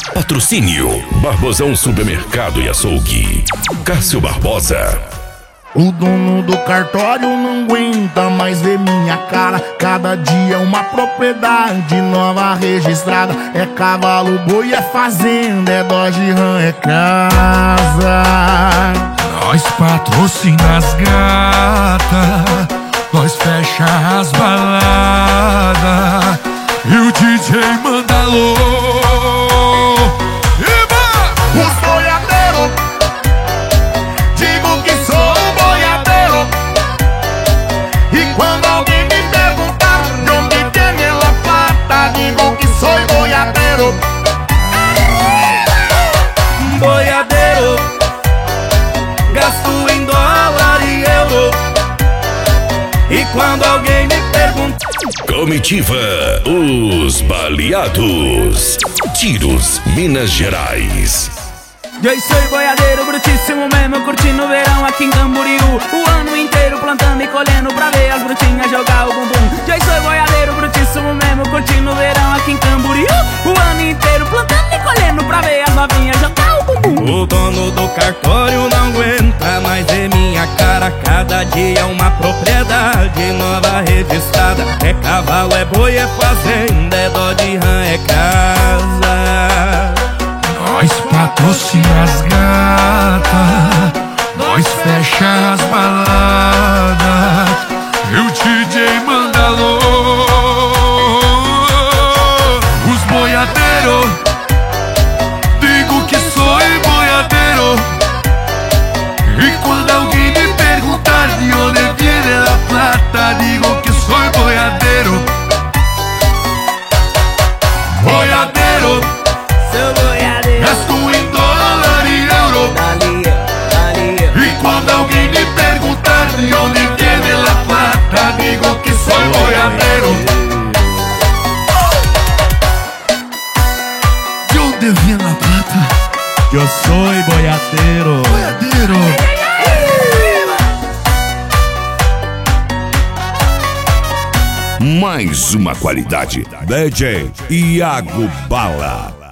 Patrocínio Barbosão Supermercado e Açougue. Cássio Barbosa. O dono do cartório não aguenta mais ver minha cara. Cada dia uma propriedade nova registrada. É cavalo, boi, é fazenda, é Dodge Ram, é casa. Nós patrocina as gatas, nós fecha as baladas e o DJ manda alô. Os boiadeiros, digo que sou boiadeiro. E quando alguém me perguntar de onde tem a plata, digo que sou boiadeiro. Boiadeiro, gasto em dólar e euro. E quando alguém me pergunta, Comitiva Os Baleados. Tiros, Minas Gerais. eu sou boiadeiro brutíssimo mesmo, curtindo o verão aqui em Camboriú. O ano inteiro plantando e colhendo pra ver as brutinhas jogar o bumbum. Eu sou boiadeiro brutíssimo mesmo, curtindo o verão aqui em Camboriú. O ano inteiro plantando e colhendo pra ver as novinhas jogar o bumbum. O dono do cartório não aguenta mais ver minha cara. Cada dia uma propriedade nova registrada. É cavalo, é boi, é fazenda, é Dodge Ram, é casa. Nós patrocina as gatas, nós fecha as baladas e o DJ manda alô. Os boiadeiros, digo que sou boiadeiro. E quando alguém me perguntar de onde viene a plata, digo que sou boiadeiro. Boiadeiro, gasto em dólar e euro. E quando alguém me perguntar de onde viene a plata, digo que sou boiadeiro. De onde viene a plata? Eu sou boiadeiro. Boiadeiro. Mais uma qualidade. DJ Iago Bala.